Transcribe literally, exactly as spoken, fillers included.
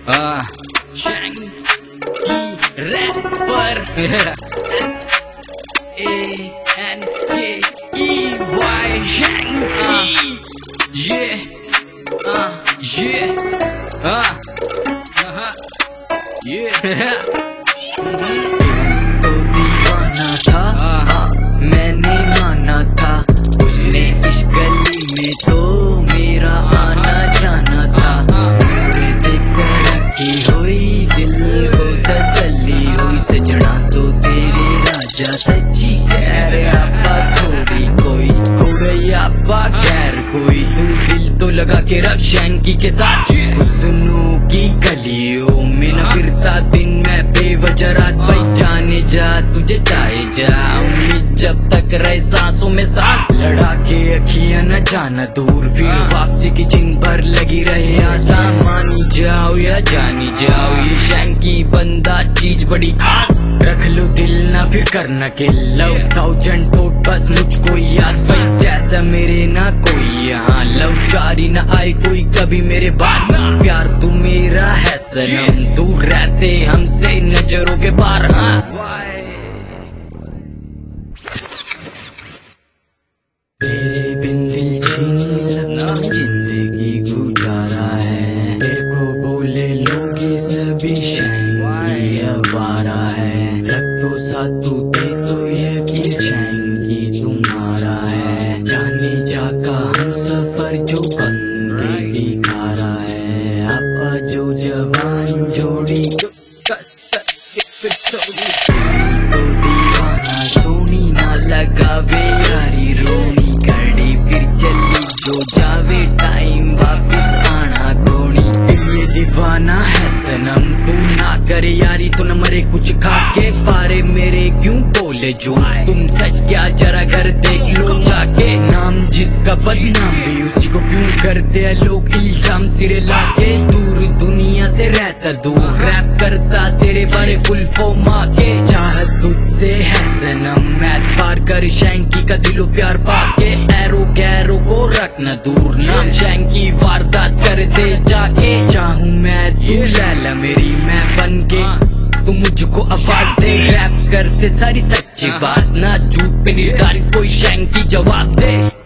Ah, Shanky rapper. S A N K E Y Shanky. Yeah, ah, yeah, ah, uh-huh, yeah. तो दीवाना था, मैंने माना था, उसने इस गली में तो मेरा आना जाना था। मुझे देखकर रखी हुई दिल को तसल्ली हुई, सजना तो तेरे राजा सच्ची कह रहे आपा थोड़ी कोई हो गई आपा खैर कोई। तू दिल तो लगा के रख शैंकी के साथ, हुस्नों की गलियों में न फिरता दिन में बेवजह रात भाई जाने जा तुझे चाहे जा। उम्मीद जब तक रहे सांसों में सांस लड़ा के अखियां न जाना दूर, फिर वापसी की जिन पर लगी रहे आसान। मानी जाओ या जानी जाओ ये शैंकी बंदा चीज बड़ी खास, रख लो दिल ना फिर करना के लव थाउजेंड थॉट बस मुझको याद भाई जैसा मेरे ना कोई यहाँ। लव जारी ना आए कोई कभी मेरे बाद, प्यार तू मेरा है सनम, दूर रहते हमसे नजरों के बाहर। हाँ तेरे बिन दिल छीनी लगना जिंदगी गुजारा है, तेरे को बोले लोग सभी शैंकी आवारा है। रख तो साथ तू दे तो यकीन शैंकी तुम्हारा है, जाने जाका हम सफर जो बन के दिखा रहा है। आपा जो जवान जोड़ी कस करके फिर सोनी, तो दीवाना सोनी ना लगावे यारी रोनी घड़ी फिर चली जो जावे टाइम वापिस आना कोनी। ये दीवाना है सनम तू ना करे यारी तो न मरे कुछ खा के पारे मेरे क्यों बोले जो तुम सच क्या जरा घर देख लो जाके। नाम जिसका बदनाम भी उसी को क्यों करते हैं लोग इल्जाम सिरे लाके। दूर दुनिया से रहता दूर रैप करता तेरे बारे फुल फॉर्म आके। चाहत तुझसे है सनम मैं पार कर शैंकी का दिलो प्यार पाके। एरो गैरो को रखना दूर नाम शैंकी वारदात कर दे जाके। चाहूं मैं तू लैला मेरी मैं बन के तू मुझको आवाज दे। रैप करते सारी सच्ची बात ना झूठ पे निर्धारित कोई शैंकी जवाब दे।